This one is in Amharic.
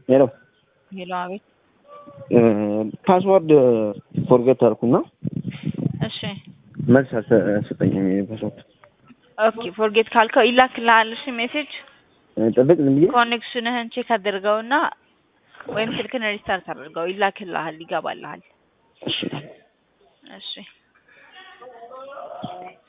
ሄሎ ሄሎ አቤት ፓስወርድ ፎርጌት አልኩና እሺ መልስ አልሰጠኝም ፓስወርድ ኦኬ ፎርጌት ካልከው ይላክልሃል እሺ ሜሴጅ ጠብቅ ዝም ብዬ ኮኔክሽንህን ቼክ አድርገውና ወይም ስልክህን ሪስታርት አድርገው ይላክልሃል ይገባልሃል እሺ እሺ